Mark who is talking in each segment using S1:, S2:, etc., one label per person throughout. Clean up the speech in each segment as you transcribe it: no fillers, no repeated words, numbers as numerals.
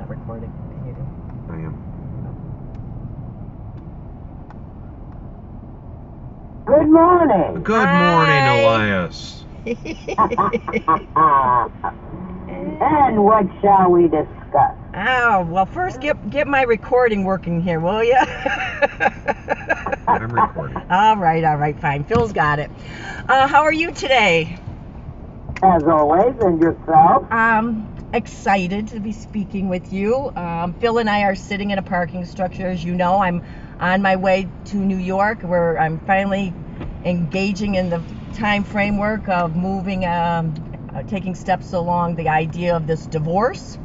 S1: not recording. Can you do?
S2: I am.
S3: Good morning.
S2: Good morning, Elias.
S3: And what shall we discuss?
S1: Oh, well, first get my recording working here, will ya?
S2: I'm recording.
S1: All right, fine. Phil's got it. How are you today?
S3: As always, and yourself?
S1: Excited to be speaking with you. Phil and I are sitting in a parking structure. As you know, I'm on my way to New York, where I'm finally engaging in the time framework of moving, taking steps along the idea of this divorce,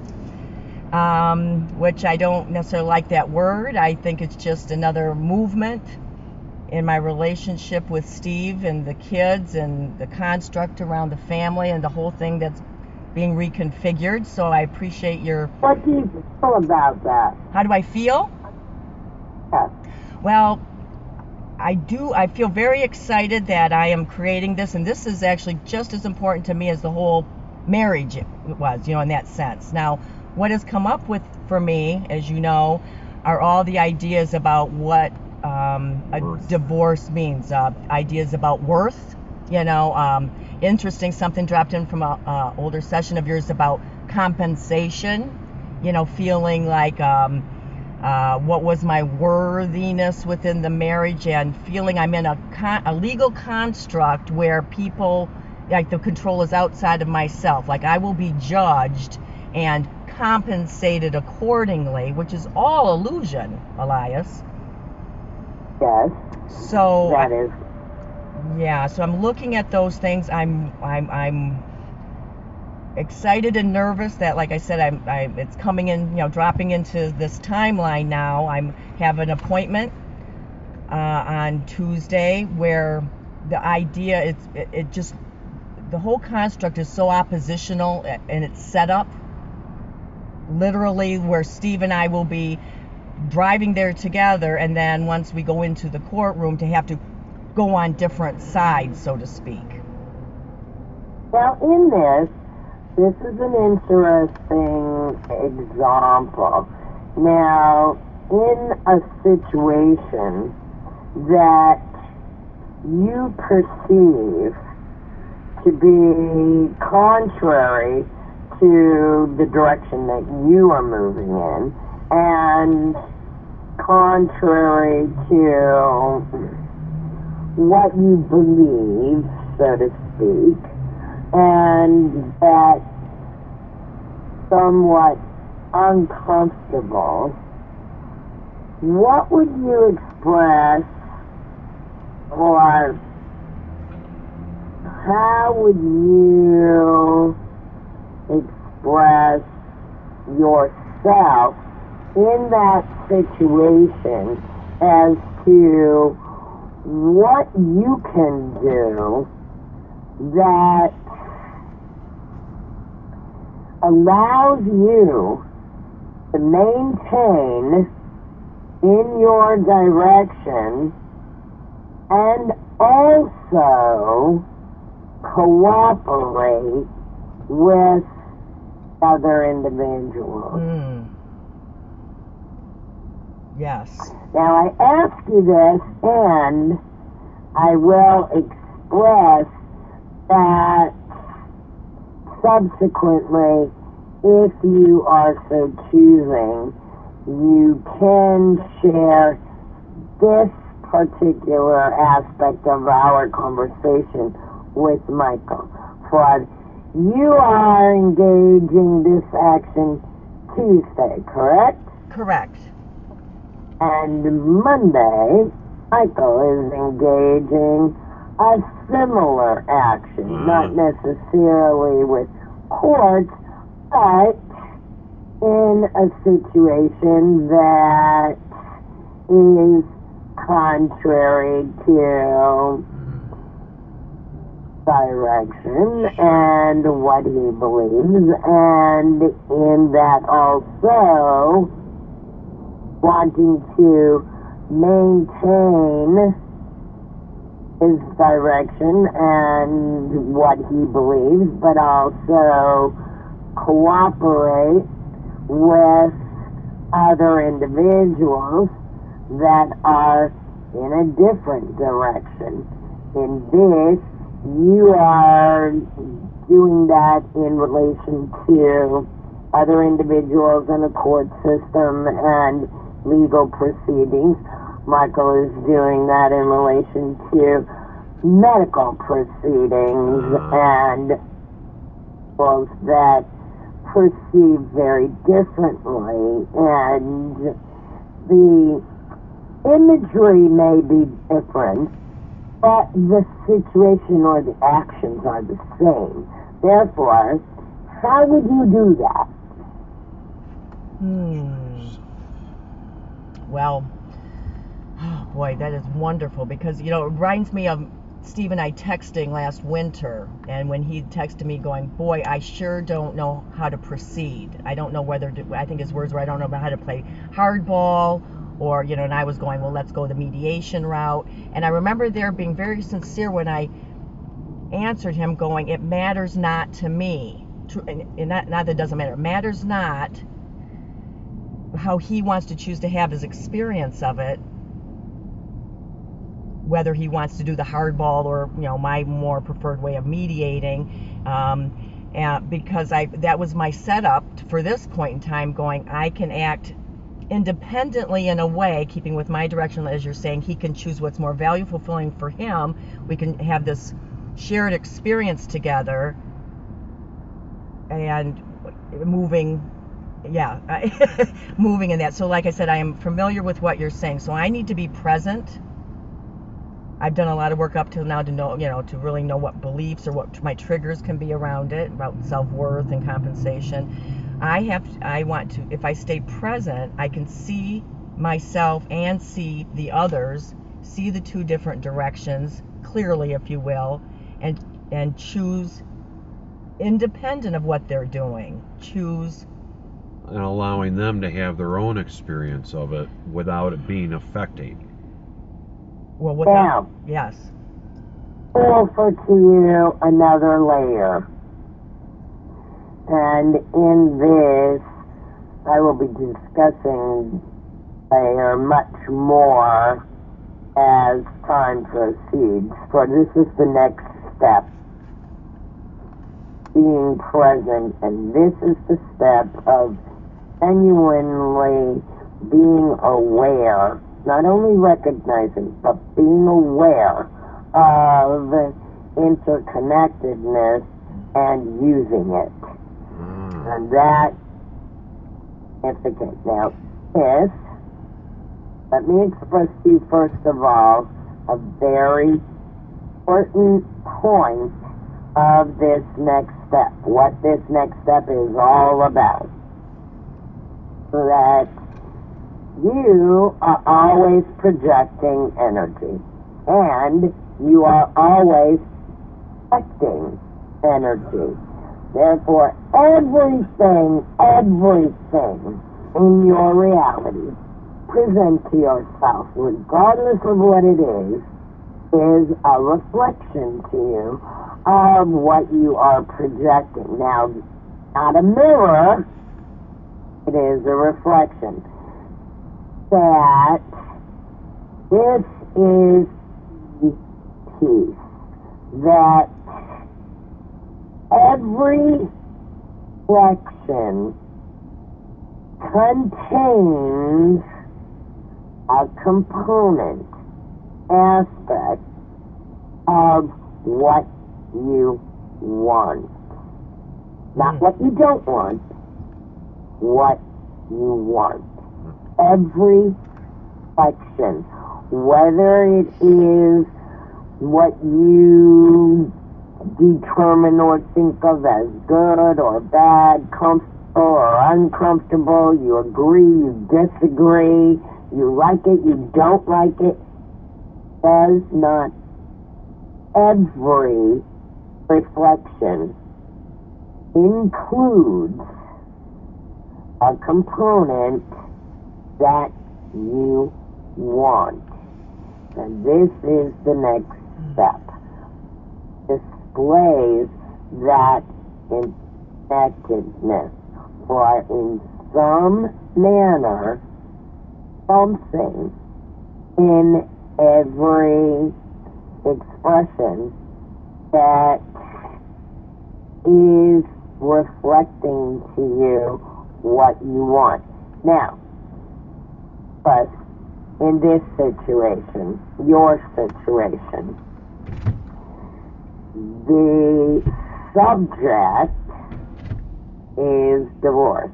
S1: which I don't necessarily like that word. I think it's just another movement in my relationship with Steve and the kids and the construct around the family and the whole thing that's being reconfigured. So I appreciate your...
S3: What do you feel about that?
S1: How do I feel?
S3: Yes.
S1: Well, I feel very excited that I am creating this, and this is actually just as important to me as the whole marriage was, in that sense. Now, what has come up with for me, as you know, are all the ideas about what a divorce means, ideas about worth, interesting, something dropped in from a older session of yours about compensation, feeling like what was my worthiness within the marriage, and feeling I'm in a legal construct where people, like, the control is outside of myself, like I will be judged and compensated accordingly, which is all illusion, Elias.
S3: Yes.
S1: So
S3: that is.
S1: Yeah, so I'm looking at those things. I'm excited and nervous that, like I said, it's coming in, dropping into this timeline now. I have an appointment on Tuesday where the idea, it just, the whole construct is so oppositional, and it's set up literally where Steve and I will be driving there together, and then once we go into the courtroom to have to go on different sides, so to speak.
S3: Now, in this is an interesting example. Now, in a situation that you perceive to be contrary to the direction that you are moving in, and contrary to what you believe, so to speak, and that somewhat uncomfortable, what would you express, or how would you express yourself in that situation as to what you can do that allows you to maintain in your direction and also cooperate with other individuals?
S1: Yes.
S3: Now, I ask you this, and I will express that subsequently, if you are so choosing, you can share this particular aspect of our conversation with Michael. For you are engaging this action Tuesday, correct?
S1: Correct.
S3: And Monday, Michael is engaging a similar action, not necessarily with courts, but in a situation that is contrary to direction and what he believes, and in that also wanting to maintain his direction and what he believes, but also cooperate with other individuals that are in a different direction. In this, you are doing that in relation to other individuals in a court system and legal proceedings. Michael is doing that in relation to medical proceedings and those that perceive very differently, and the imagery may be different, but the situation or the actions are the same. Therefore, how would you do that?
S1: Well, oh boy, that is wonderful, because, you know, it reminds me of Steve and I texting last winter, and when he texted me going, boy, I sure don't know how to proceed. I don't know whether to, I think his words were, I don't know how to play hardball, or, you know, and I was going, well, let's go the mediation route. And I remember there being very sincere when I answered him going, it matters not to me. And not that it doesn't matter. It matters not how he wants to choose to have his experience of it, whether he wants to do the hardball or, you know, my more preferred way of mediating, and because that was my setup for this point in time, going, I can act independently in a way, keeping with my direction, as you're saying, he can choose what's more value fulfilling for him. We can have this shared experience together and moving moving in that. So like I said, I am familiar with what you're saying, so I need to be present. I've done a lot of work up till now to know, you know, to really know what beliefs or what my triggers can be around it, about self-worth and compensation. I want to, if I stay present, I can see myself and see the others, see the two different directions clearly, if you will, and choose independent of what they're doing. Choose.
S2: And allowing them to have their own experience of it without it being affecting.
S1: Well, without, yes.
S3: Offer to you another layer. And in this, I will be discussing layer much more as time proceeds, for this is the next step. Being present, and this is the step of genuinely being aware, not only recognizing, but being aware of interconnectedness and using it. And that is significant. Now, let me express to you, first of all, a very important point of this next step, what this next step is all about. So that you are always projecting energy, and you are always acting energy. Therefore, everything in your reality, present to yourself, regardless of what it is a reflection to you of what you are projecting. Now, not a mirror, it is a reflection. That this is the piece that every reflection contains a component, aspect of what you want. Not what you don't want, what you want. Every reflection, whether it is what you determine or think of as good or bad, comfortable or uncomfortable, you agree, you disagree, you like it, you don't like it, does not every reflection includes a component that you want. And this is the next step. Displays that connectedness. For some manner, something in every expression that is reflecting to you what you want. Now, but in this situation, your situation, the subject is divorce.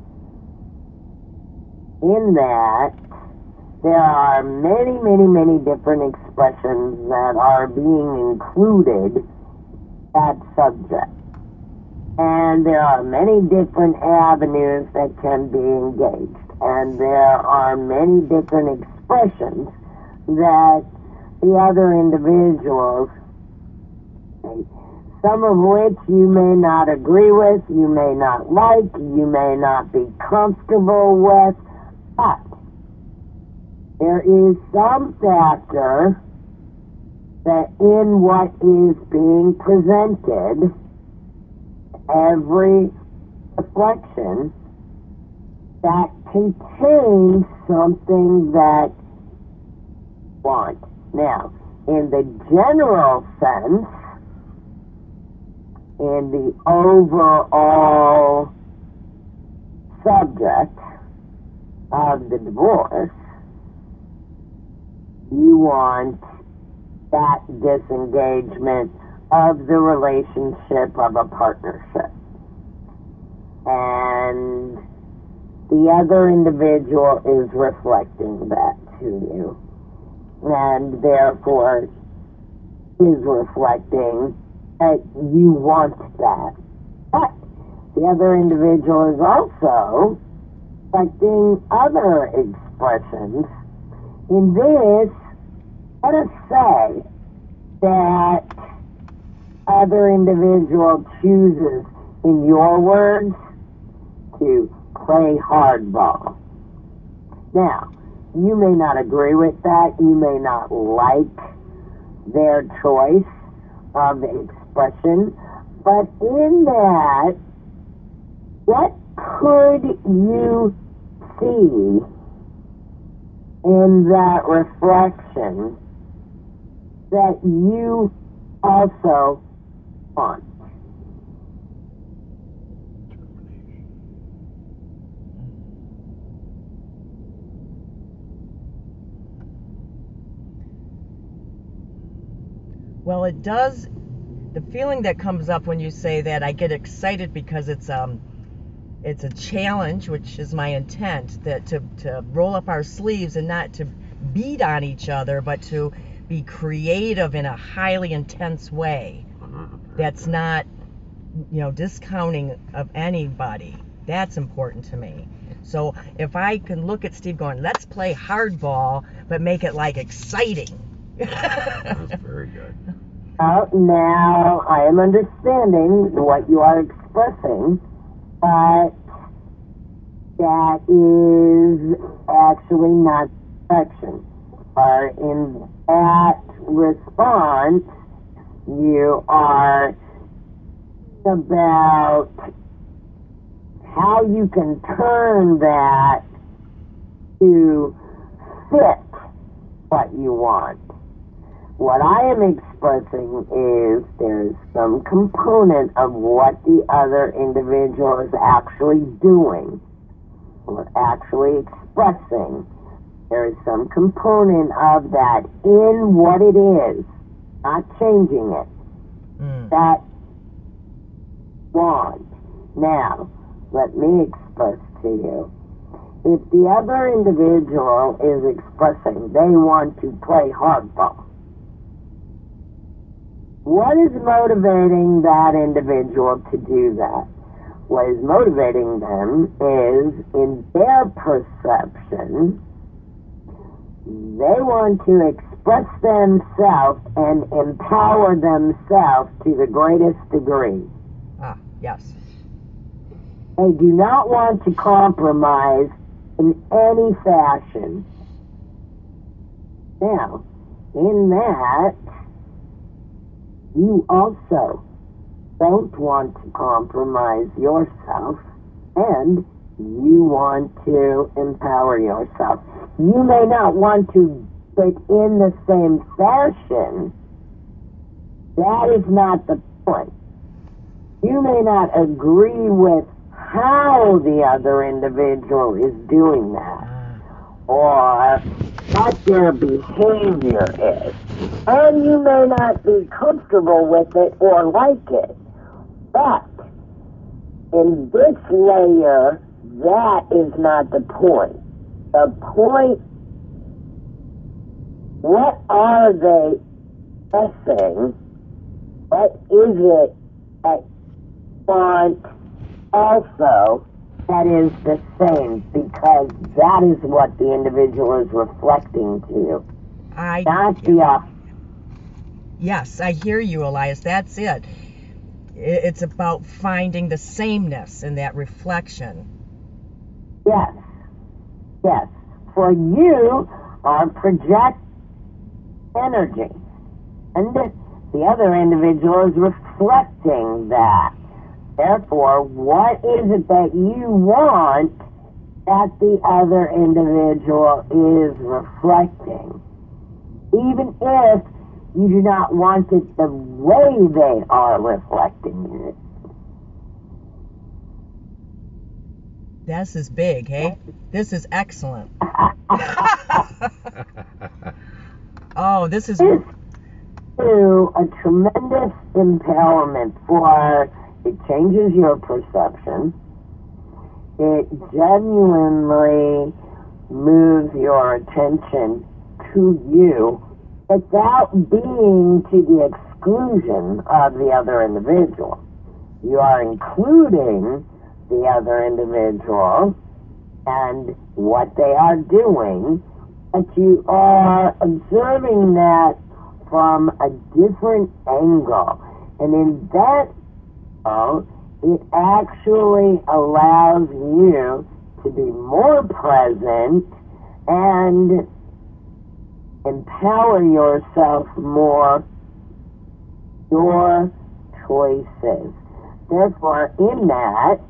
S3: In that, there are many, many, many different expressions that are being included that subject. And there are many different avenues that can be engaged. And there are many different expressions that the other individuals, some of which you may not agree with, you may not like, you may not be comfortable with, but there is some factor that in what is being presented, every reflection that contains something that you want. Now, in the general sense, in the overall subject of the divorce, you want that disengagement of the relationship of a partnership. And the other individual is reflecting that to you. And therefore is reflecting that you want that. But the other individual is also reflecting other expressions. In this, let us say that other individual chooses, in your words, to play hardball. Now, you may not agree with that. You may not like their choice of expression. But in that, what could you see in that reflection that you also want?
S1: Well, it does. The feeling that comes up when you say that, I get excited because it's a challenge, which is my intent, that to roll up our sleeves and not to beat on each other, but to be creative in a highly intense way. That's not, discounting of anybody. That's important to me. So if I can look at Steve going, let's play hardball, but make it like exciting.
S2: That's very good.
S3: Now I am understanding what you are expressing, but that is actually not perfection. Or in that response, you are about how you can turn that to fit what you want. What I am expressing is there's some component of what the other individual is actually doing, or actually expressing. There is some component of that in what it is, not changing it. That want. Now, let me express to you. If the other individual is expressing they want to play hardball, what is motivating that individual to do that? What is motivating them is, in their perception, they want to express themselves and empower themselves to the greatest degree.
S1: Yes.
S3: They do not want to compromise in any fashion. Now, in that, you also don't want to compromise yourself, and you want to empower yourself. You may not want to, but in the same fashion, that is not the point. You may not agree with how the other individual is doing that, or what their behavior is. And you may not be comfortable with it or like it. But in this layer, that is not the point. The point, what are they expressing? What is it that want also that is the same? Because that is what the individual is reflecting to you. Not the opposite.
S1: Yes, I hear you, Elias. That's it. It's about finding the sameness in that reflection.
S3: Yes. Yes. For you are project energy. And the other individual is reflecting that. Therefore, what is it that you want that the other individual is reflecting? Even if you do not want it the way they are reflecting it.
S1: This is big, hey? This is excellent. Oh, this is...
S3: To a tremendous empowerment, for it changes your perception. It genuinely moves your attention to you without being to the exclusion of the other individual. You are including the other individual and what they are doing, but you are observing that from a different angle. And in that angle, it actually allows you to be more present and empower yourself more, your choices. Therefore, in that,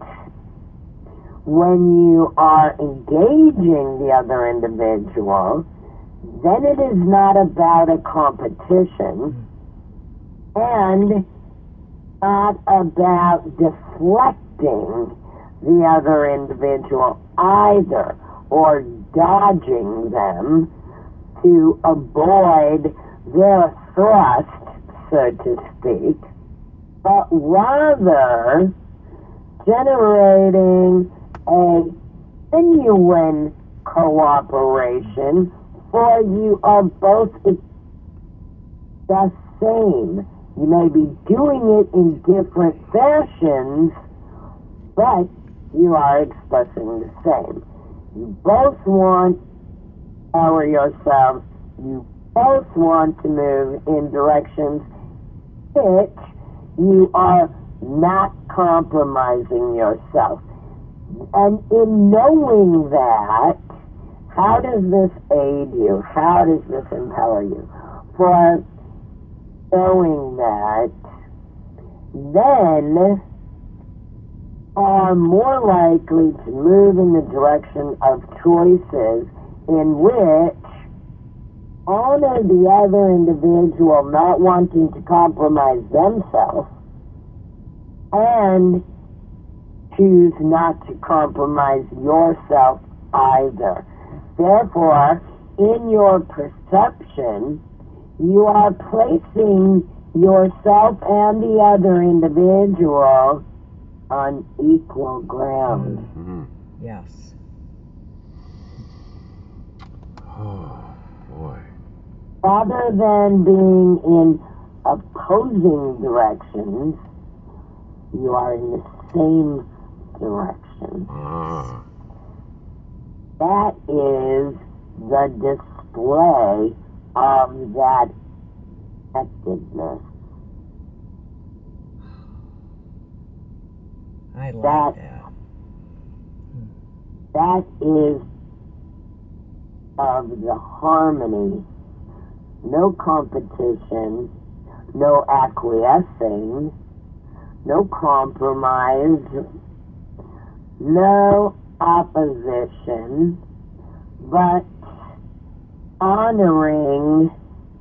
S3: when you are engaging the other individual, then it is not about a competition and not about deflecting the other individual either, or dodging them to avoid their thrust, so to speak, but rather generating a genuine cooperation, for you are both the same. You may be doing it in different fashions, but you are expressing the same. You both want to empower yourselves. You both want to move in directions which you are not compromising yourself. And in knowing that, how does this aid you? How does this empower you? For knowing that, then are more likely to move in the direction of choices in which honor the other individual not wanting to compromise themselves and choose not to compromise yourself either. Therefore, in your perception, you are placing yourself and the other individual on equal ground.
S2: Mm-hmm.
S1: Yes.
S2: Oh, boy.
S3: Rather than being in opposing directions, you are in the same direction.
S2: Ah.
S3: That is the display of that effectiveness.
S1: I like that.
S3: That is of the harmony. No competition, no acquiescing, no compromise, no opposition, but honoring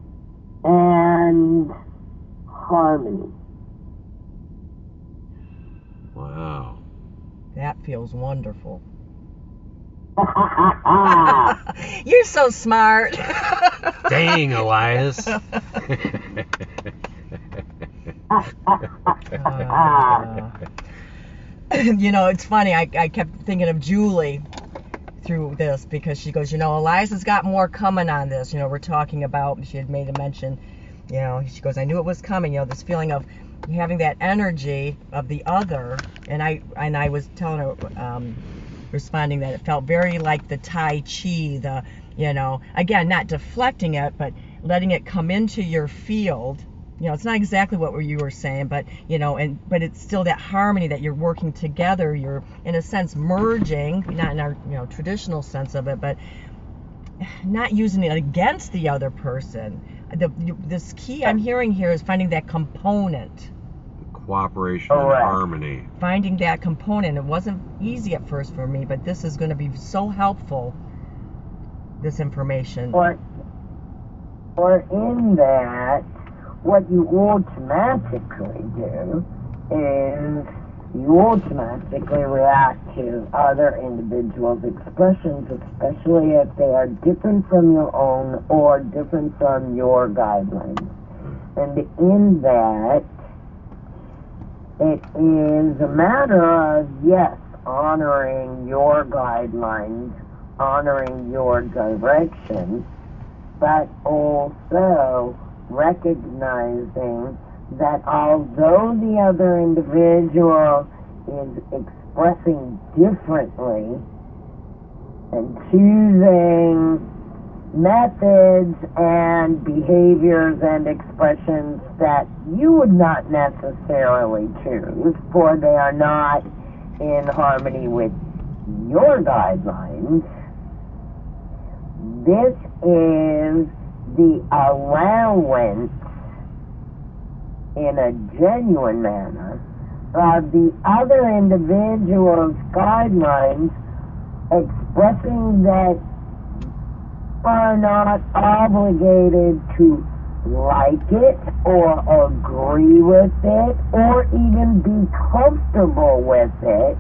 S3: and harmony.
S2: Wow.
S1: That feels wonderful. You're so smart.
S2: Dang, Elias.
S1: You know, it's funny. I kept thinking of Julie through this because she goes, you know, Elias has got more coming on this. You know, we're talking about, she had made a mention, you know, she goes, I knew it was coming, you know, this feeling of having that energy of the other. And I was telling her, responding that it felt very like the Tai Chi, the, you know, again, not deflecting it, but letting it come into your field. You know, it's not exactly what you were saying, but, you know, but it's still that harmony that you're working together. You're, in a sense, merging, not in our, you know, traditional sense of it, but not using it against the other person. This key I'm hearing here is finding that component.
S2: Cooperation and harmony.
S1: Finding that component. It wasn't easy at first for me, but this is going to be so helpful, this information.
S3: Or in that, what you automatically do is you automatically react to other individuals' expressions, especially if they are different from your own or different from your guidelines. And in that, it is a matter of, yes, honoring your guidelines, honoring your direction, but also recognizing that although the other individual is expressing differently and choosing methods and behaviors and expressions that you would not necessarily choose, for they are not in harmony with your guidelines, this is the allowance in a genuine manner of the other individual's guidelines expressing that are not obligated to like it or agree with it or even be comfortable with it.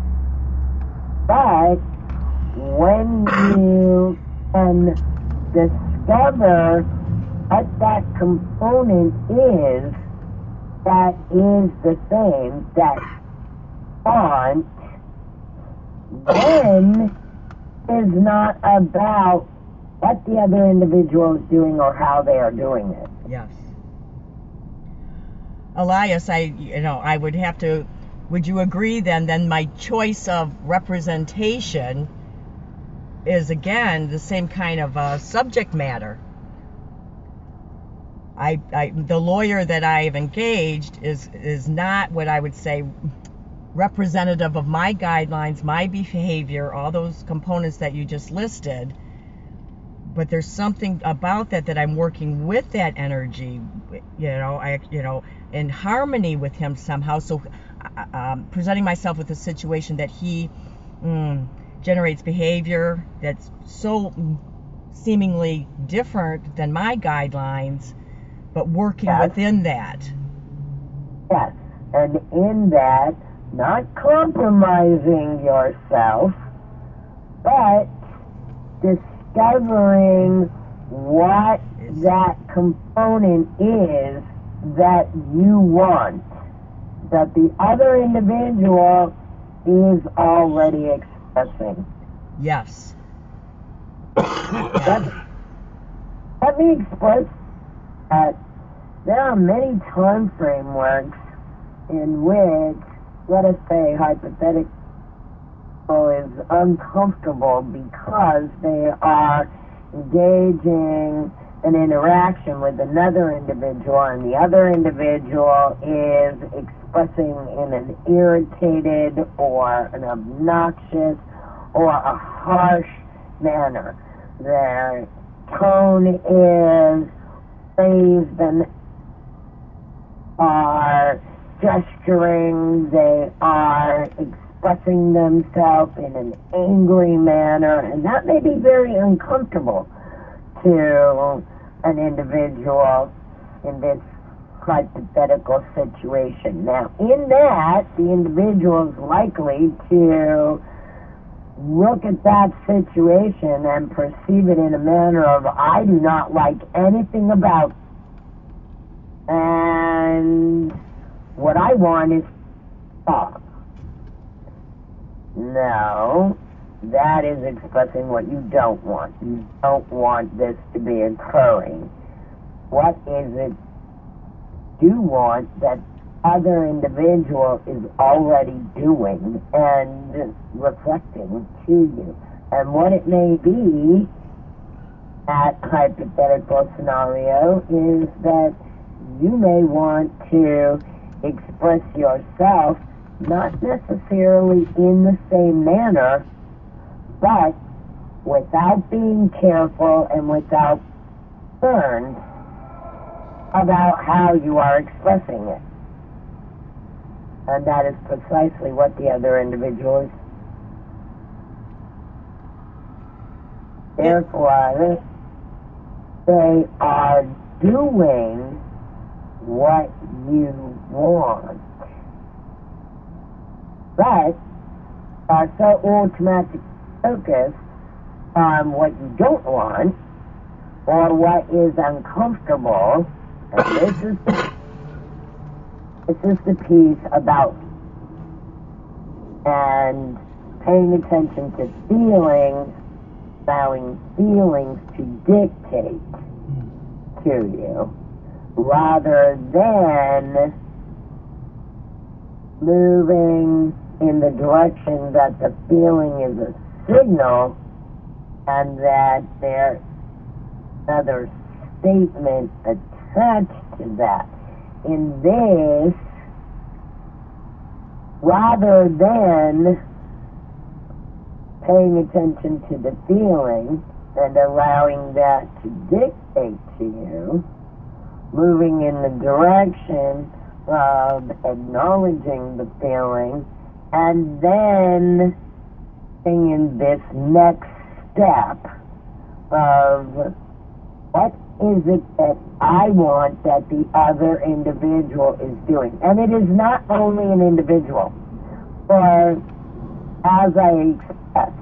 S3: But when you can discover what that component is that is the same, that font, then is not about what the other individual is doing or how they are doing it.
S1: Yes. Elias, I would have to, would you agree then my choice of representation is again the same kind of subject matter. The lawyer that I have engaged is not what I would say representative of my guidelines, my behavior, all those components that you just listed. But there's something about that I'm working with that energy, in harmony with him somehow. So presenting myself with a situation that he generates behavior that's so seemingly different than my guidelines, but working within that.
S3: Yes, and in that, not compromising yourself, but discovering what that component is that you want, that the other individual is already expressing.
S1: Yes.
S3: Let me express that there are many time frameworks in which, let us say, hypothetical is uncomfortable because they are engaging an interaction with another individual, and the other individual is expressing in an irritated or an obnoxious or a harsh manner. Their tone is raised and are gesturing, they are expressing themselves in an angry manner, and that may be very uncomfortable to an individual in this hypothetical situation. Now, in that, the individual is likely to look at that situation and perceive it in a manner of, I do not like anything about it, and what I want is stop. No, that is expressing what you don't want. You don't want this to be occurring. What is it you want that other individual is already doing and reflecting to you? And what it may be, that hypothetical scenario, is that you may want to express yourself not necessarily in the same manner, but without being careful and without concern about how you are expressing it. And that is precisely what the other individual is. Therefore, they are doing what you want, but are so automatically focused on what you don't want or what is uncomfortable. And this is the piece about and paying attention to feelings, allowing feelings to dictate to you, rather than moving in the direction that the feeling is a signal and that there's another statement attached to that. In this, rather than paying attention to the feeling and allowing that to dictate to you, moving in the direction of acknowledging the feeling and then in this next step of what is it that I want that the other individual is doing. And it is not only an individual, for as I expressed,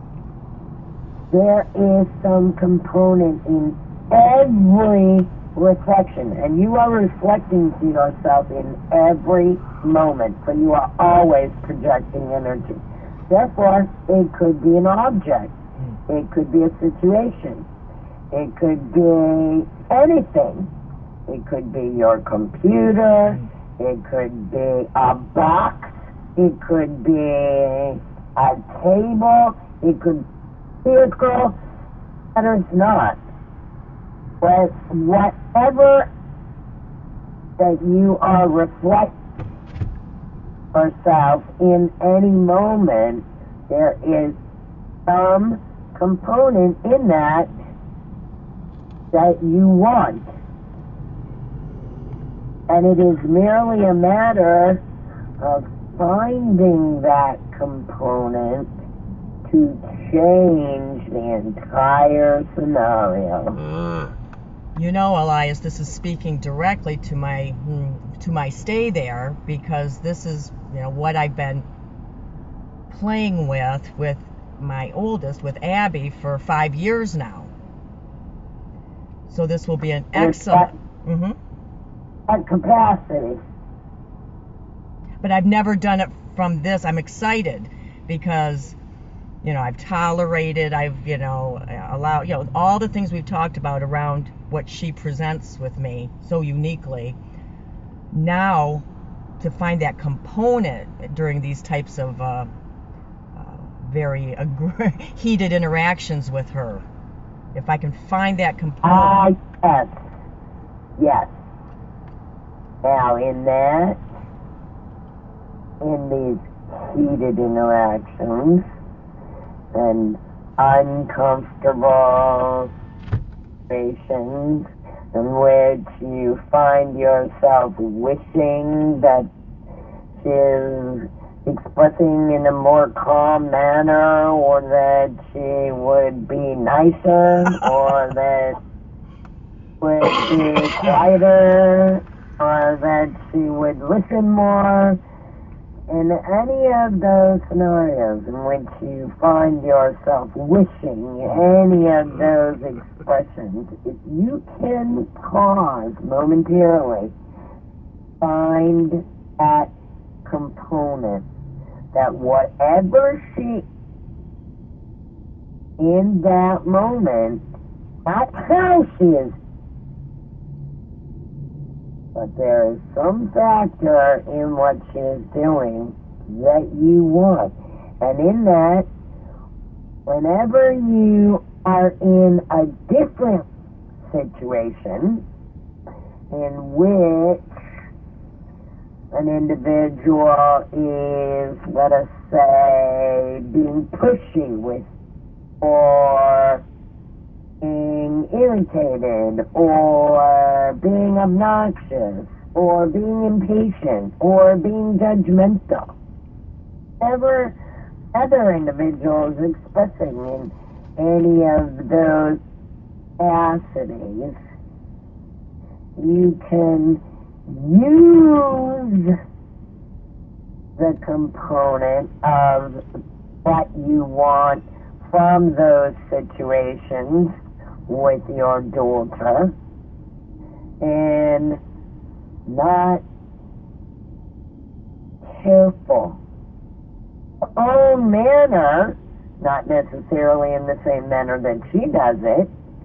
S3: there is some component in every reflection, and you are reflecting to yourself in every moment, for you are always projecting energy. Therefore, it could be an object, it could be a situation, it could be anything. It could be your computer, it could be a box, it could be a table, it could be a vehicle, matters not. But whatever that you are reflecting yourself in any moment, there is some component in that you want. And it is merely a matter of finding that component to change the entire scenario.
S1: You know, Elias, this is speaking directly to my stay there, because this is, what I've been playing with my oldest, with Abby, for 5 years now. So this will be an excellent
S3: capacity.
S1: But I've never done it from this. I'm excited because I've tolerated, I've allowed all the things we've talked about around what she presents with me so uniquely. Now to find that component during these types of very heated interactions with her, if I can find that component.
S3: Yes. Now in these heated interactions and uncomfortable situations in which you find yourself wishing that she's expressing in a more calm manner, or that she would be nicer, or that would be quieter, or that she would listen more. In any of those scenarios in which you find yourself wishing any of those expressions, if you can pause momentarily, find that component, that whatever she in that moment, not how she is, but there is some factor in what she is doing that you want. And in that, whenever you are in a different situation in which an individual is, let us say, being pushy with, or being irritated, or being obnoxious, or being impatient, or being judgmental. Whatever other individuals expressing in any of those capacities, you can use the component of what you want from those situations with your daughter, and not careful. Your own manner, not necessarily in the same manner that she does it,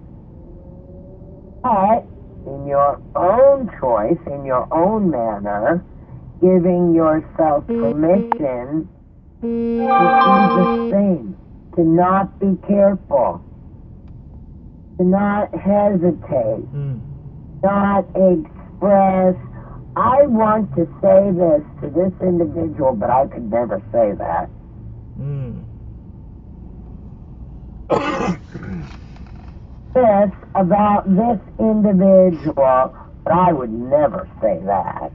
S3: but in your own choice, in your own manner, giving yourself permission to do the same, to not be careful, to not hesitate, not express, I want to say this to this individual, but I could never say that. This about this individual, but I would never say that.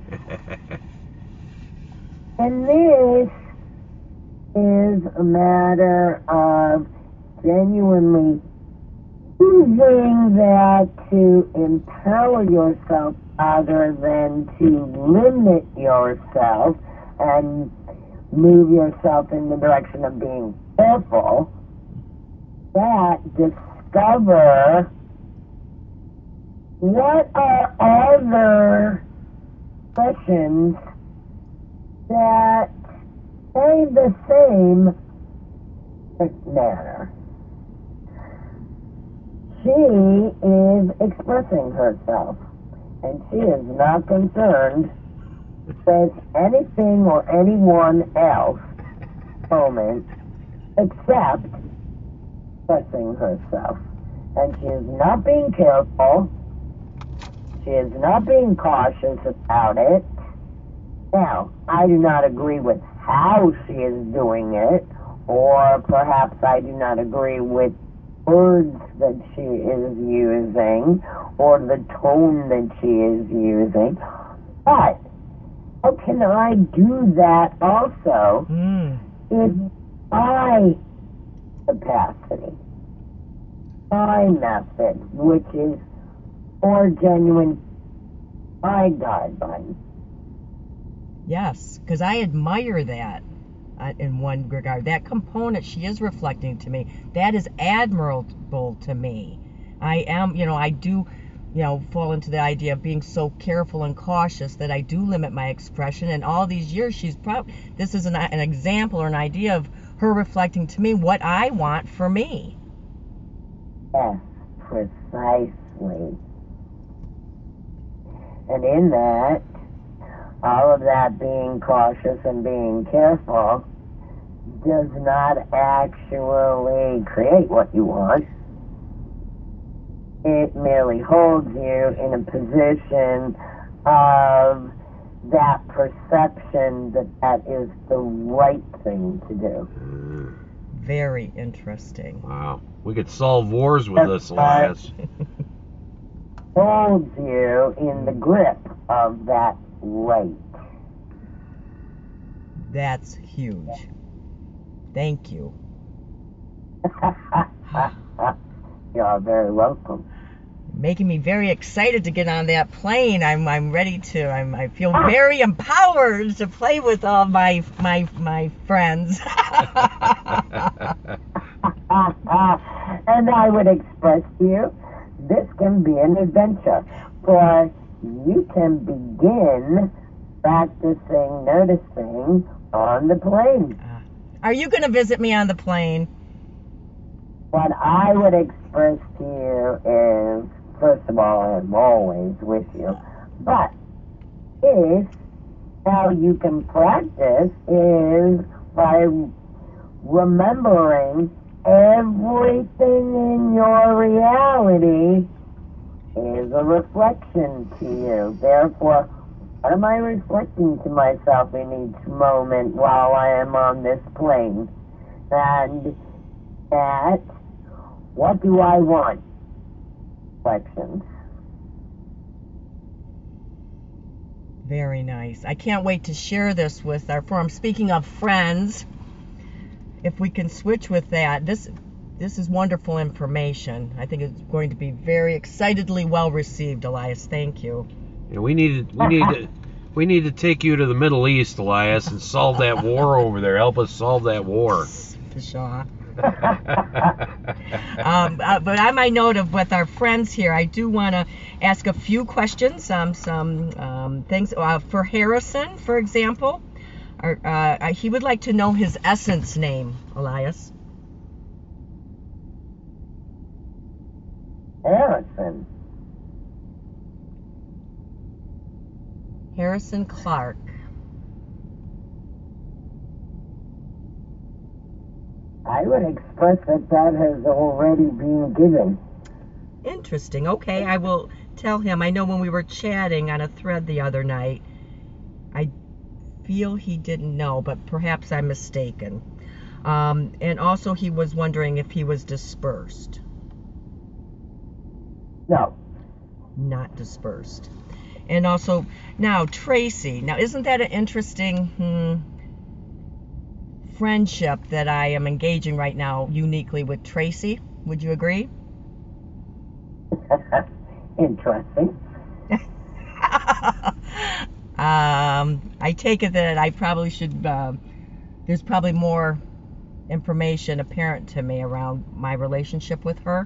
S3: And this is a matter of genuinely using that to empower yourself rather than to limit yourself and move yourself in the direction of being careful. That discover what are other questions that say the same manner. She is expressing herself, and she is not concerned with anything or anyone else moment except expressing herself. And she is not being careful. She is not being cautious about it. Now, I do not agree with how she is doing it, or perhaps I do not agree with words that she is using, or the tone that she is using. But how can I do that also in my capacity, my method, which is more genuine, my guideline?
S1: Yes, because I admire that in one regard. That component she is reflecting to me, that is admirable to me. I am, I do, fall into the idea of being so careful and cautious that I do limit my expression. And all these years, this is an example or an idea of her reflecting to me what I want for me.
S3: Yes, precisely. And in that, all of that being cautious and being careful does not actually create what you want. It merely holds you in a position of that perception that is the right thing to do.
S1: Very interesting.
S2: Wow. We could solve wars with this, Elias.
S3: Holds you in the grip of that right.
S1: That's huge. Thank you.
S3: You're very welcome.
S1: Making me very excited to get on that plane. I'm ready to. I feel very empowered to play with all my friends.
S3: And I would express to you, this can be an adventure, for you can begin practicing noticing on the plane.
S1: Are you going to visit me on the plane?
S3: What I would express to you is, first of all, I'm always with you, but how you can practice is by remembering everything in your reality is a reflection to you. Therefore, what am I reflecting to myself in each moment while I am on this plane? And that, what do I want? Reflections.
S1: Very nice. I can't wait to share this with our forum. Speaking of friends, if we can switch with that, this is wonderful information. I think it's going to be very excitedly well received, Elias. Thank you.
S2: Yeah, we need to take you to the Middle East, Elias, and solve that war over there. Help us solve that war.
S1: Pshaw. But on my note of with our friends here, I do want to ask a few questions, some things for Harrison, for example. He would like to know his essence name, Elias. Harrison Clark.
S3: I would express that has already been given.
S1: Interesting. Okay, I will tell him. I know when we were chatting on a thread the other night, I feel he didn't know, but perhaps I'm mistaken. And also he was wondering if he was dispersed.
S3: No.
S1: Not dispersed. And also, now, Tracy. Now, isn't that an interesting friendship that I am engaging right now uniquely with Tracy? Would you agree?
S3: Interesting.
S1: I take it that I probably should, there's probably more information apparent to me around my relationship with her.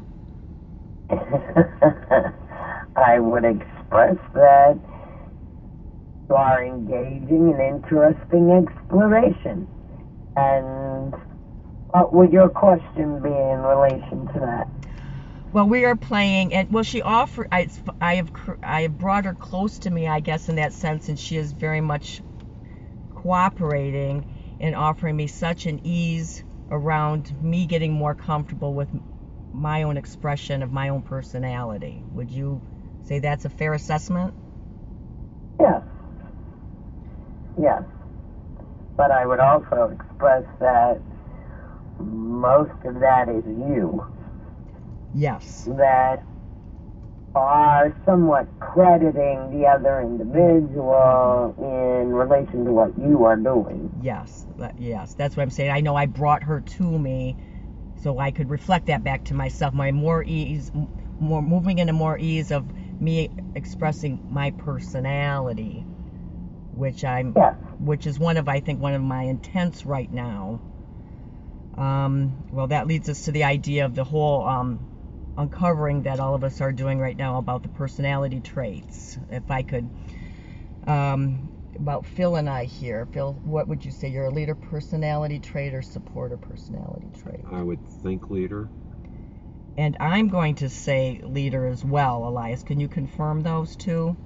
S3: I would express that you are engaging in interesting exploration. And what would your question be in relation to that?
S1: Well, we are playing, and well, she offered. I have brought her close to me, I guess, in that sense, and she is very much cooperating and offering me such an ease around me getting more comfortable with my own expression of my own personality. Would you say that's a fair assessment?
S3: Yes. Yes. But I would also express that most of that is you.
S1: Yes.
S3: That are somewhat crediting the other individual in relation to what you are doing.
S1: Yes. Yes. That's what I'm saying. I know I brought her to me so I could reflect that back to myself. My more ease, more moving into more ease of me expressing my personality, which is one of my intents right now. Well, that leads us to the idea of the whole uncovering that all of us are doing right now about the personality traits. If I could, about Phil and I here. Phil, what would you say? You're a leader personality trait or supporter personality trait?
S2: I would think leader.
S1: And I'm going to say leader as well, Elias. Can you confirm those two?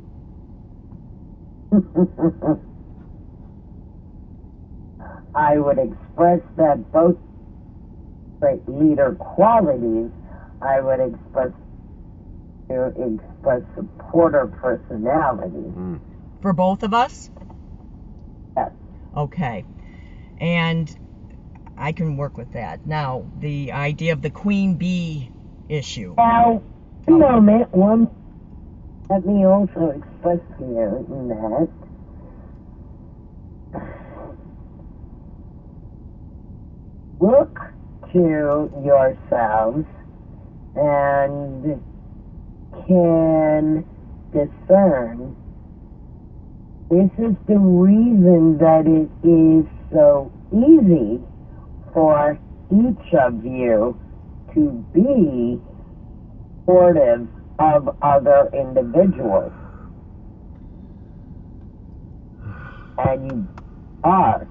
S3: I would express that both great leader qualities. I would express supporter personality.
S1: For both of us?
S3: Yes.
S1: Okay. And I can work with that. Now, the idea of the queen bee issue.
S3: Now, let me also express to you that look to yourselves and can discern, this is the reason that it is so easy for each of you to be supportive of other individuals. And you are.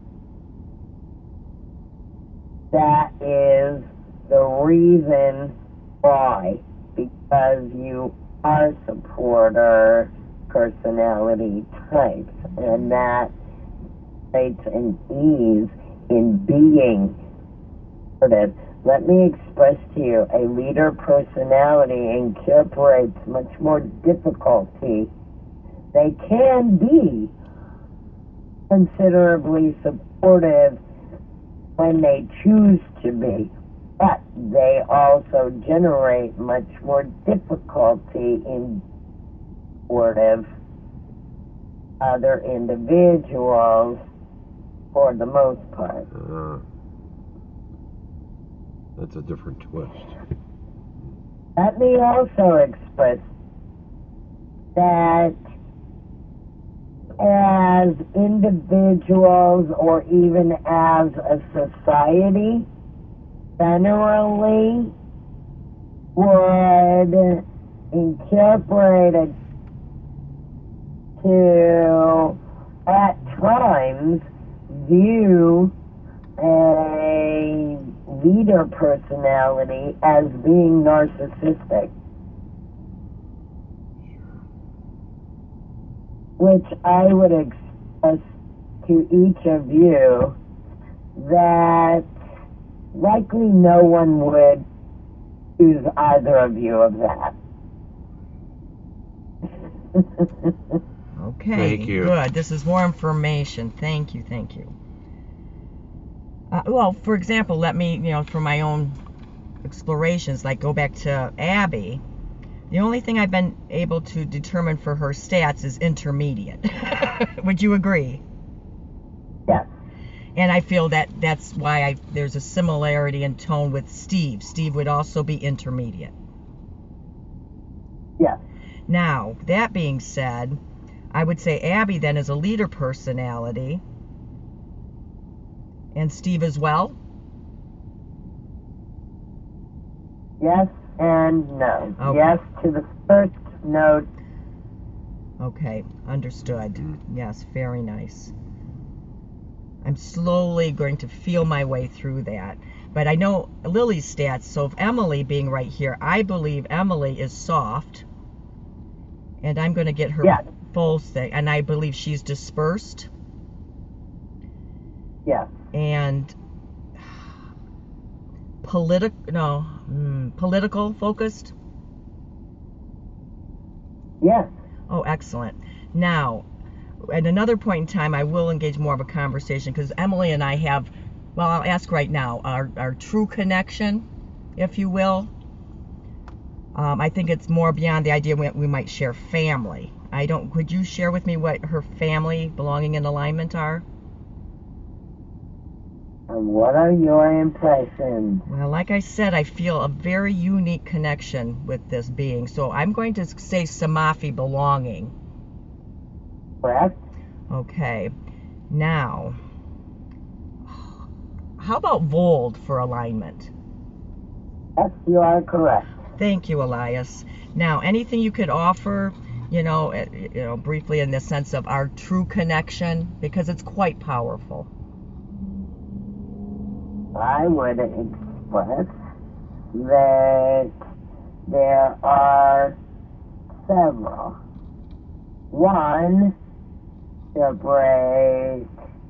S3: That is the reason why. Because you are supporter personality types. And that creates an ease in being supportive. Let me express to you, a leader personality incorporates much more difficulty. They can be considerably supportive when they choose to be, but they also generate much more difficulty in supportive other individuals for the most part.
S2: That's a different twist.
S3: Let me also express that as individuals or even as a society, generally would incorporate it to, at times, view a leader personality as being narcissistic. Which I would express to each of you that likely no one would accuse either of you of that.
S1: Okay.
S2: Thank you.
S1: Good. This is more information. Thank you. Thank you. Well, for example, let me, from my own explorations, like go back to Abby. The only thing I've been able to determine for her stats is intermediate. Would you agree?
S3: Yes.
S1: And I feel that that's why there's a similarity in tone with Steve. Steve would also be intermediate.
S3: Yes.
S1: Now, that being said, I would say Abby then is a leader personality. And Steve as well?
S3: Yes and no.
S1: Okay.
S3: Yes to the first, no.
S1: Okay, understood. Yes, very nice. I'm slowly going to feel my way through that. But I know Lily's stats, so if Emily being right here, I believe Emily is soft. And I'm going to get her full thing. And I believe she's dispersed.
S3: Yes.
S1: And political focused?
S3: Yes.
S1: Oh, excellent. Now, at another point in time, I will engage more of a conversation because Emily and I have, well, I'll ask right now, our true connection, if you will. I think it's more beyond the idea we might share family. Could you share with me what her family belonging in alignment are?
S3: And what are your impressions?
S1: Well, like I said, I feel a very unique connection with this being. So I'm going to say Samafi belonging.
S3: Correct?
S1: Okay. Now, how about Vold for alignment?
S3: Yes, you are correct.
S1: Thank you, Elias. Now, anything you could offer, briefly in the sense of our true connection, because it's quite powerful.
S3: I would express that there are several. One, separate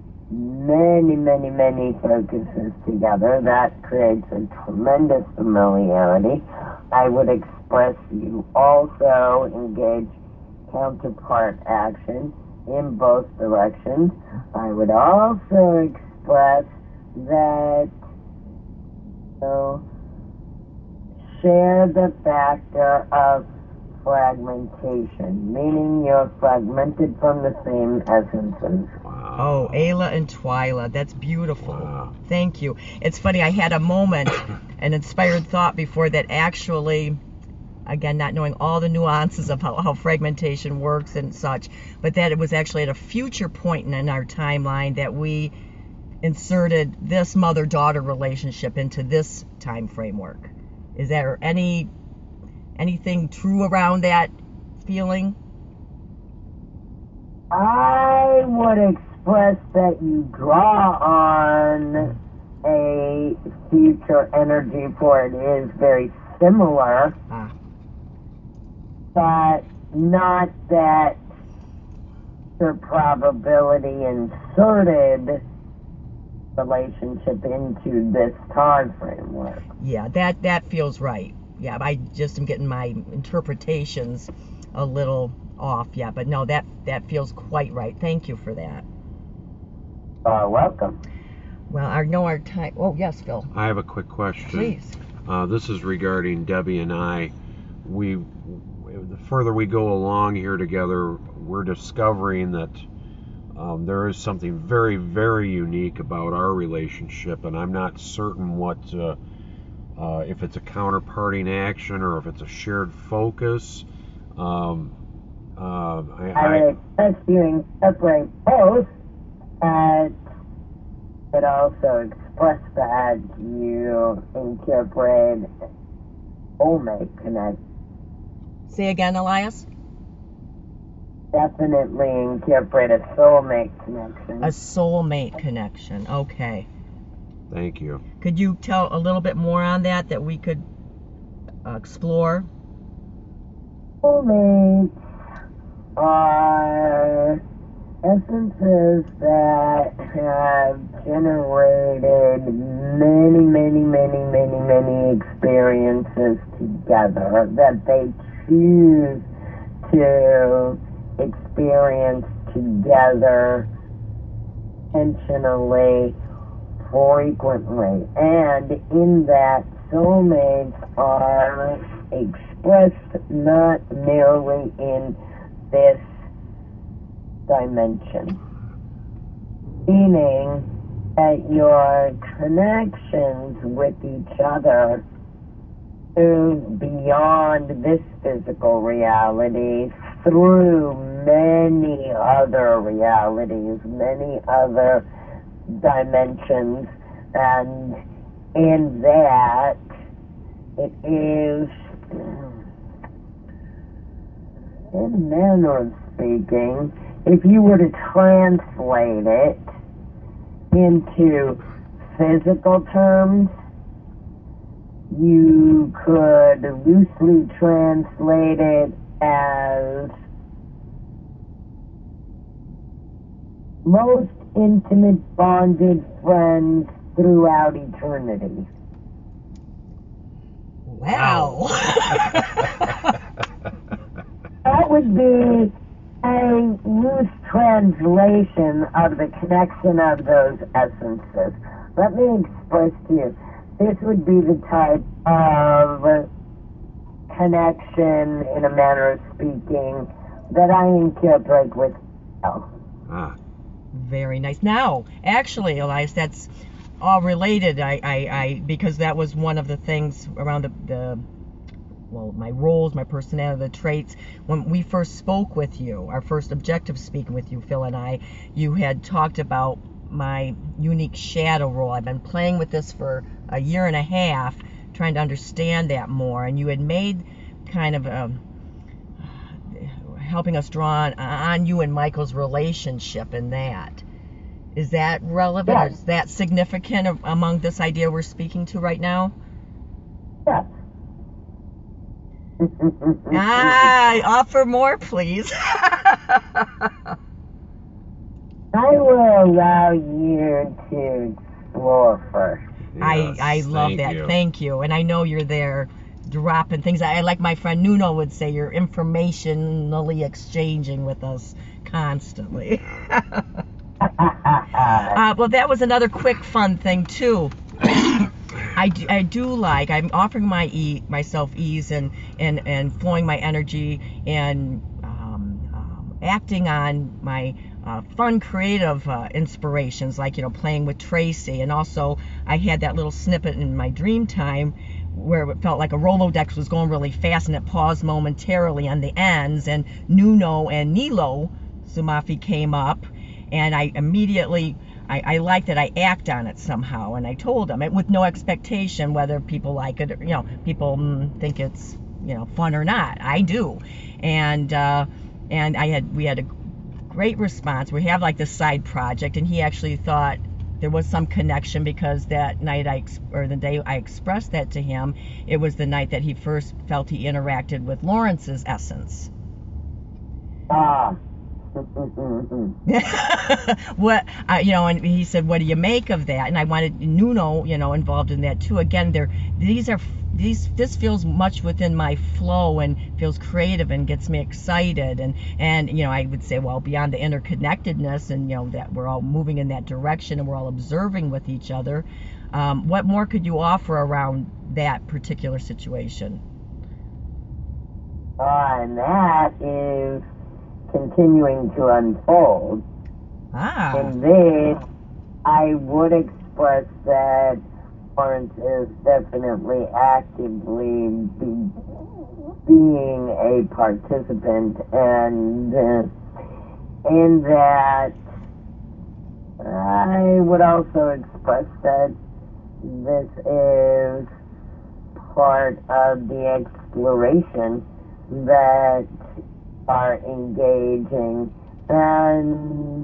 S3: many focuses together. That creates a tremendous familiarity. I would express you also engage counterpart action in both directions. I would also express that share the factor of fragmentation, meaning you're fragmented from the same essences.
S2: Wow.
S1: Oh, Ayla and Twyla. That's beautiful.
S2: Wow.
S1: Thank you. It's funny, I had a moment, an inspired thought before that actually, again, not knowing all the nuances of how fragmentation works and such, but that it was actually at a future point in our timeline that we inserted this mother-daughter relationship into this time framework. Is there anything true around that feeling?
S3: I would express that you draw on a future energy for it is very similar, but not that the probability inserted relationship into this time framework.
S1: Yeah, that feels right. Yeah, I just am getting my interpretations a little off. Yeah, but no, that feels quite right. Thank you for that.
S3: Welcome.
S1: Well, I know our time. Oh, yes, Phil.
S2: I have a quick question.
S1: Please.
S2: This is regarding Debbie and I. The further we go along here together, we're discovering that there is something very, very unique about our relationship, and I'm not certain what, if it's a counterparting action or if it's a shared focus.
S3: I expect you incorporate both, and it also express that you incorporate soulmate connect.
S1: Say again, Elias?
S3: Definitely incorporate a soulmate connection.
S1: A soulmate connection. Okay.
S2: Thank you.
S1: Could you tell a little bit more on that we could explore?
S3: Soulmates are essences that have generated many experiences together that they choose to experience together intentionally, frequently, and in that soulmates are expressed not merely in this dimension, meaning that your connections with each other move beyond this physical reality through many other realities, many other dimensions, and in that it is, in a manner of speaking, if you were to translate it into physical terms, you could loosely translate it as most intimate bonded friends throughout eternity.
S1: Wow.
S3: That would be a loose translation of the connection of those essences. Let me express to you, this would be the type of connection, in a manner of speaking, that I incorporate with myself.
S1: Very nice. Now, actually, Elias, that's all related. I because that was one of the things around my roles, my personality, the traits. When we first spoke with you, our first objective speaking with you, Phil and I, you had talked about my unique shadow role. I've been playing with this for a year and a half, trying to understand that more, and you had made kind of helping us draw on you and Michael's relationship in that. Is that relevant?
S3: Yes.
S1: Is that significant among this idea we're speaking to right now?
S3: Yes.
S1: Offer more, please.
S3: I will allow you to explore first.
S2: Yes,
S1: I love that.
S2: you.
S1: Thank you. And I know you're there dropping things. I like my friend Nuno would say, you're informationally exchanging with us constantly. Well, that was another quick fun thing too. I do like, I'm offering myself ease and flowing my energy and acting on my fun, creative inspirations, like, playing with Tracy. And also, I had that little snippet in my dream time where it felt like a Rolodex was going really fast and it paused momentarily on the ends, and Nuno and Nilo Sumafi came up, and I immediately, I like that I act on it somehow, and I told them it with no expectation whether people like it or, people think it's, fun or not. I do. And we had a great response. We have like this side project, and he actually thought there was some connection because that night the day I expressed that to him, it was the night that he first felt he interacted with Lawrence's essence. What and he said, "What do you make of that?" And I wanted Nuno, involved in that too. Again, this feels much within my flow and feels creative and gets me excited. And I would say, well, beyond the interconnectedness and that we're all moving in that direction and we're all observing with each other. What more could you offer around that particular situation?
S3: And that is continuing to unfold. In this, I would express that Lawrence is definitely actively being a participant, and in that, I would also express that this is part of the exploration that are engaging and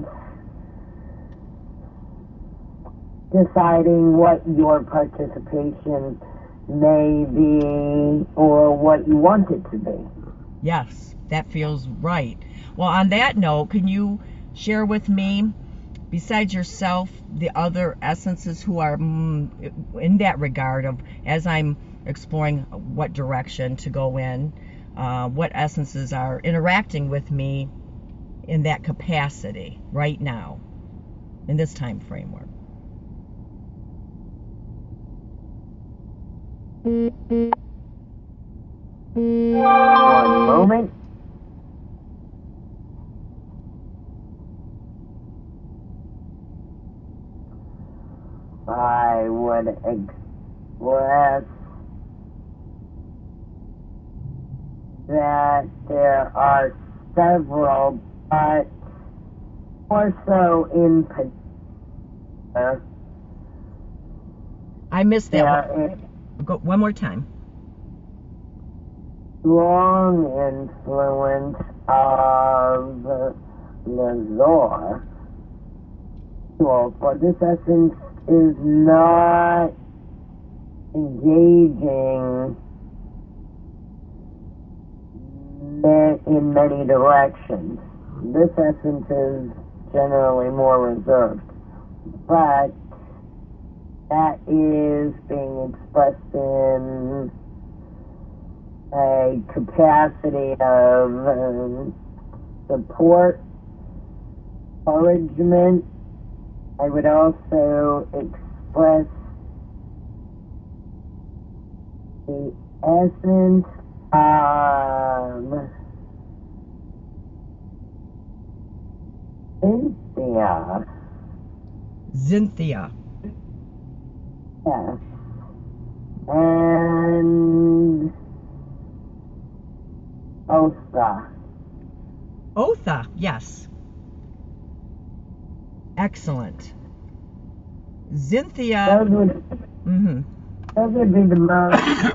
S3: deciding what your participation may be or what you want it to be.
S1: Yes, that feels right. Well, on that note, can you share with me, besides yourself, the other essences who are in that regard of, as I'm exploring what direction to go in, what essences are interacting with me in that capacity right now, in this time framework?
S3: One moment. I would express that there are several, but more so in particular.
S1: I missed that. Go one more time.
S3: Strong influence of Lazor. But this essence is not engaging in many directions. This essence is generally more reserved, but that is being expressed in a capacity of support, encouragement. I would also express the essence of
S1: Xynthia.
S3: Yes. And
S1: Otha, yes. Excellent. Xynthia.
S3: Those would be the most.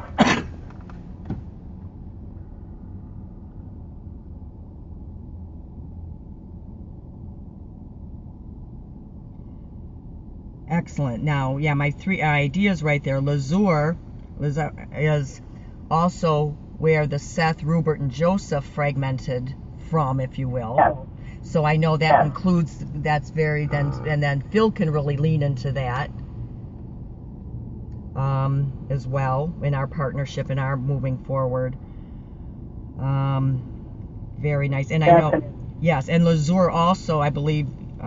S1: Excellent. Now, yeah, my three ideas right there. Lazur is also where the Seth, Rupert, and Joseph fragmented from, if you will.
S3: Yes.
S1: So I know that includes, that's very, and then Phil can really lean into that as well in our partnership, in our moving forward. Very nice. And I know, yes, and Lazur also, I believe,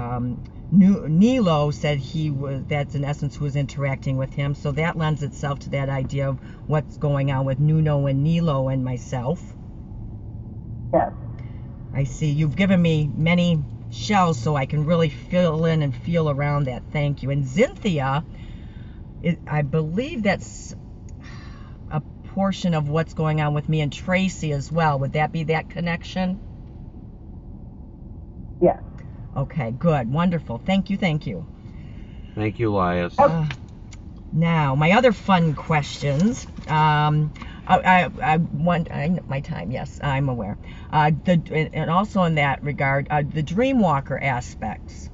S1: Nilo said that's in essence who was interacting with him. So that lends itself to that idea of what's going on with Nuno and Nilo and myself.
S3: Yes.
S1: I see. You've given me many shells so I can really fill in and feel around that. Thank you. And Xynthia, I believe that's a portion of what's going on with me and Tracy as well. Would that be that connection?
S3: Yes.
S1: Okay, good. Wonderful. Thank you.
S2: Thank you, Elias.
S1: Now, my other fun questions. I want my time. Yes, I'm aware. And also in that regard, the Dreamwalker aspects.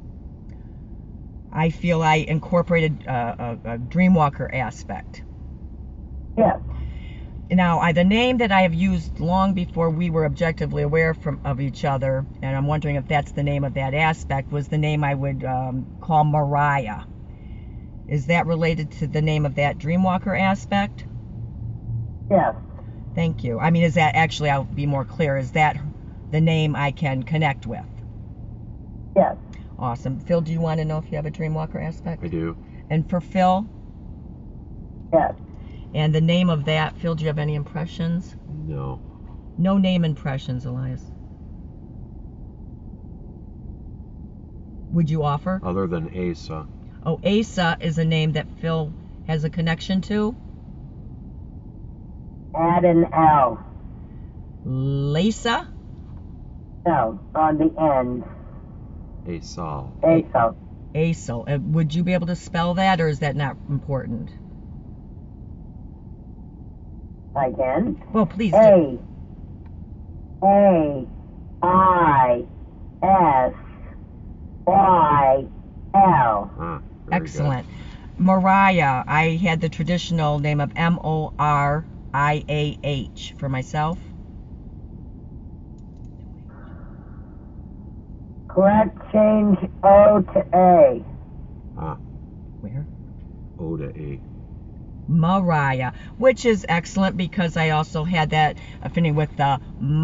S1: I feel I incorporated a Dreamwalker aspect.
S3: Yes.
S1: Now, the name that I have used long before we were objectively aware of each other, and I'm wondering if that's the name of that aspect, was the name I would call Mariah. Is that related to the name of that Dreamwalker aspect?
S3: Yes.
S1: Thank you. I mean, is that actually, I'll be more clear, is that the name I can connect with?
S3: Yes.
S1: Awesome. Phil, do you want to know if you have a Dreamwalker aspect?
S2: I do.
S1: And for Phil?
S3: Yes.
S1: And the name of that, Phil, do you have any impressions?
S2: No.
S1: No name impressions, Elias. Would you offer?
S2: Other than Asa.
S1: Oh, Asa is a name that Phil has a connection to.
S3: Add an L.
S1: Lisa?
S3: No, on the end.
S2: Asal.
S3: Aso.
S1: Asal. Would you be able to spell that, or is that not important?
S3: I can.
S1: Well, please do.
S3: A-I-S-Y-L.
S2: Very
S1: Excellent. Mariah, I had the traditional name of M-O-R-I-A-H for myself.
S3: Correct, change O to A.
S1: Where?
S2: O to A.
S1: Mariah, which is excellent because I also had that affinity with the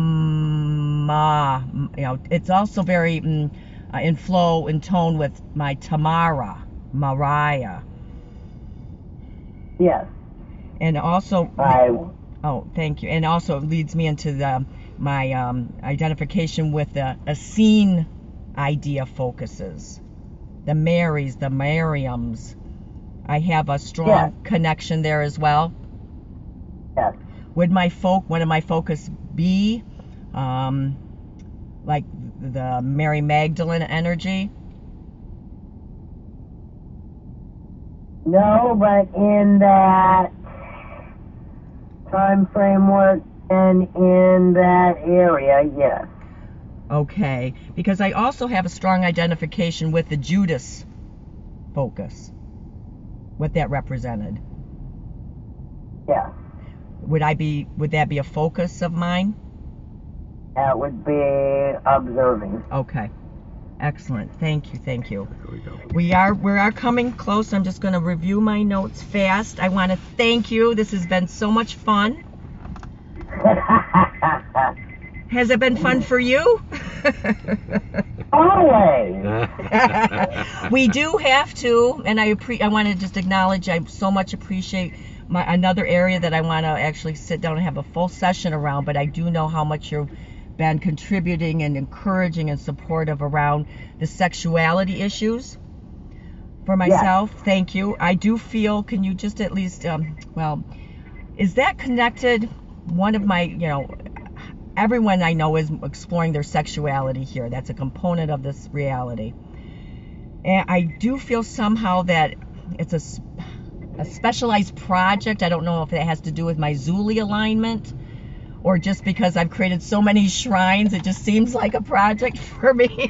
S1: ma. You know, it's also very in flow, in tone with my Tamara, Mariah.
S3: Yes.
S1: And also,
S3: Oh,
S1: thank you. And also it leads me into my identification with the Essene idea focuses, the Marys, the Miriams. I have a strong connection there as well.
S3: Yes.
S1: Would one of my focus be like the Mary Magdalene energy?
S3: No, but in that time framework and in that area, yes.
S1: Okay, because I also have a strong identification with the Judas focus, what that represented.
S3: Yes.
S1: Would that be a focus of mine?
S3: That would be observing.
S1: Okay. Excellent. Thank you.
S2: There we go.
S1: We are coming close. I'm just going to review my notes fast. I want to thank you. This has been so much fun. Has it been fun for you?
S3: Always.
S1: We do have to, and I want to just acknowledge, I so much appreciate another area that I want to actually sit down and have a full session around, but I do know how much you've been contributing and encouraging and supportive around the sexuality issues for myself. Yes. Thank you. I do feel, can you just at least, is that connected? One of my, everyone I know is exploring their sexuality here. That's a component of this reality. And I do feel somehow that it's a specialized project. I don't know if it has to do with my Zuli alignment or just because I've created so many shrines, it just seems like a project for me.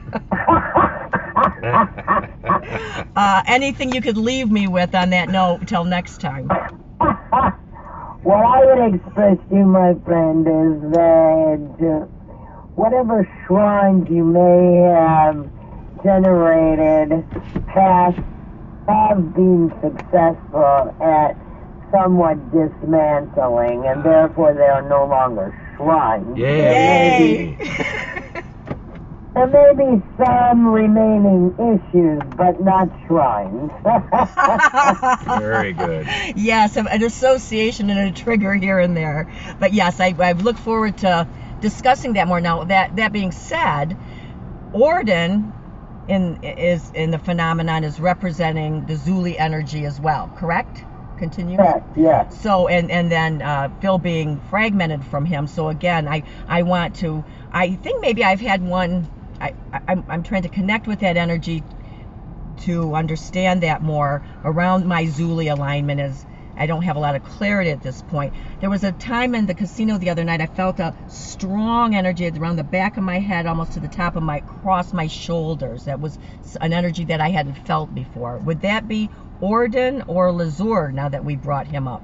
S1: Anything you could leave me with on that note till next time?
S3: What I would express to you, my friend, is that whatever shrines you may have generated have been successful at somewhat dismantling, and therefore they are no longer shrines.
S2: Yay!
S3: There may be some remaining issues, but not shrines.
S2: Very good.
S1: Yes, an association and a trigger here and there. But yes, I look forward to discussing that more. Now, that being said, Orden is in the phenomenon is representing the Zuli energy as well, correct? Continue.
S3: Correct, yes.
S1: So and then Phil being fragmented from him. So again, I want to. I think maybe I've had one. I'm trying to connect with that energy to understand that more around my Zuli alignment. As I don't have a lot of clarity at this point. There was a time in the casino the other night I felt a strong energy around the back of my head, almost to the top of across my shoulders. That was an energy that I hadn't felt before. Would that be Orden or Lazur now that we brought him up?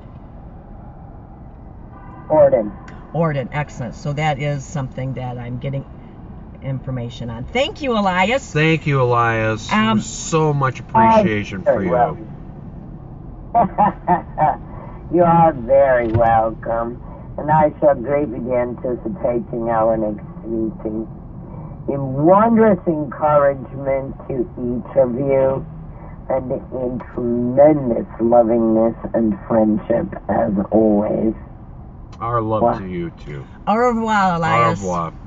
S3: Orden.
S1: Orden, excellent. So that is something that I'm getting information on. Thank you, Elias.
S2: Thank you, Elias. So much appreciation for you.
S3: Well. You are very welcome, and I shall greatly anticipating our next meeting. In wondrous encouragement to each of you, and in tremendous lovingness and friendship as always.
S2: Our love to you too.
S1: Au revoir, Elias.
S2: Au revoir.